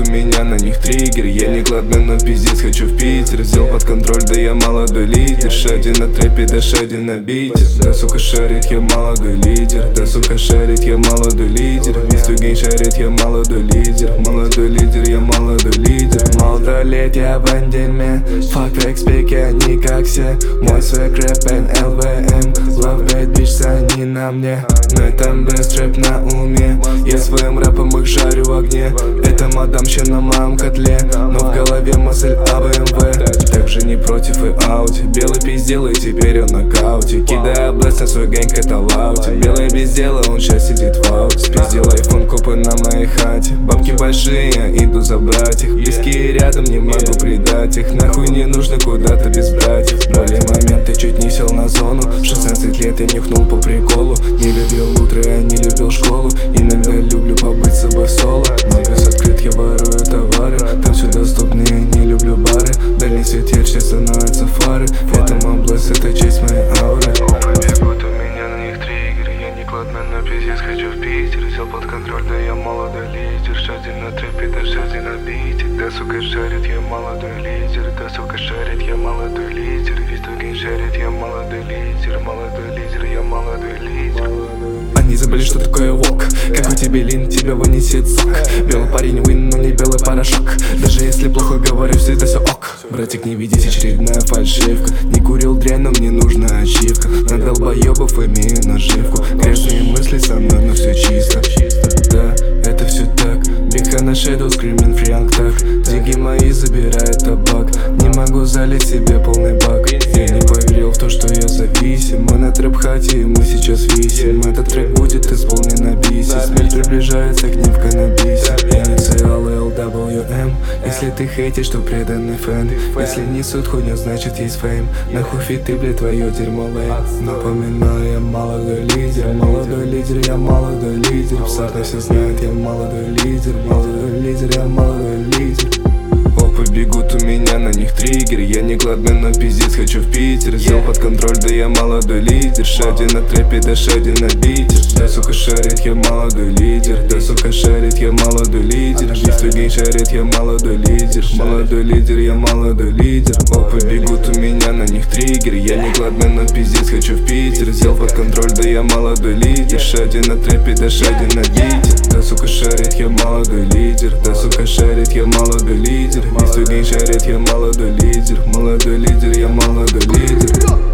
меня на них триггер. Я не кладмен, но пиздец хочу в Питер. Взял под контроль, да я молодой лидер. Шади на трэпе, да шади на бите. Да сука шарит, я молодой лидер. Да сука шарит, я молодой лидер. Мистер Гейн шарит, я молодой лидер. Молодой лидер, я молодой лидер. Молодолетие в дерьме. Fuck fake speak, я не как все. Мой свек рэп LVM. Love bad bitch, они на мне. Но это best рэп на уме. Я своим рэпом их жарю в огне. Это мадамщина на моем котле. Но в голове мысль о BMW. Также не против и ауте. Белый пиздел и теперь он в нокауте. Кидая блэст на свой гэнг, это лаути. Белый без дела, он сейчас сидит в ауте. Спиздил айфон, копы на моей хате. Бабки большие, я иду забрать их. Близкие рядом, не могу предать их. Нахуй не нужно куда-то без братьев. Были моменты, чуть не сел на зону. 16 лет я нюхнул по приколу. Не любил утро, я не любил школу. Иногда люблю побыть с собой в соло. Но без открыт я ворую товары. Там все доступно, я не люблю бары. Дальний свет ярче становятся фары. Это моблэс, это часть моей ауры. Бегут у меня на них триггеры. Я не кладмен, но пиздец хочу в Питер. Взял под контроль, да я молодой лидер. Шади на трэпе, да шади на бите. Да сука шарит, я молодой лидер. Да сука шарит, я молодой лидер. Мистер Гейн шарит, я молодой лидер. Молодой лидер, я молодой лидер. Они забыли, что такое вок. Какой тебе лин, тебя вынесет сок. Белый парень вин, но не белый порошок. Даже если плохо говорю, всегда все ок. Братик, не видите, очередная фальшивка. Не курил дрянь, но мне нужна ачивка. На долбоебов имею наживку. Грязные мысли со мной, но все чисто. Да, это все так. Behind the shadow, screaming free young так. Деньги мои забирает табак. Не могу залить себе полный бак. Я не поверил в то, что я зависим. Мы на трэп-хате, и мы сейчас висим. Этот трек будет исполнен на бисе. Смерть приближается к ним в каннабисе. Инициалы LWM. Если ты хейтишь, то преданный фэн. Если несут хуйню, значит есть фейм. Нахуй фиты, блядь, твое дерьмо лейм. Напоминаю, я молодой лидер. Молодой лидер, я молодой лидер. В Сарне все знают, я молодой лидер. Молодой лидер, я молодой лидер. Опы бегут у меня на них триггер. Я не кладмен, но пиздец хочу в Питер. Взял под контроль, да я молодой лидер. Шади на трэпе, да шади на бите. Да сука шарит, я молодой лидер. Да сука шарит, я молодой лидер. Мистер Гейн шарит, я молодой лидер. Молодой лидер, я молодой лидер. Опы бегут у меня на них триггер. Я не кладмен, но пиздец хочу в Питер. Взял под контроль, да я молодой лидер. Шади на трэпе, да шади на бите. Да сука шарит, я молодой лидер. Да сука шарит, я молодой лидер. Мистер Гейн шарит, я молодой лидер. Молодой лидер, я молодой лидер.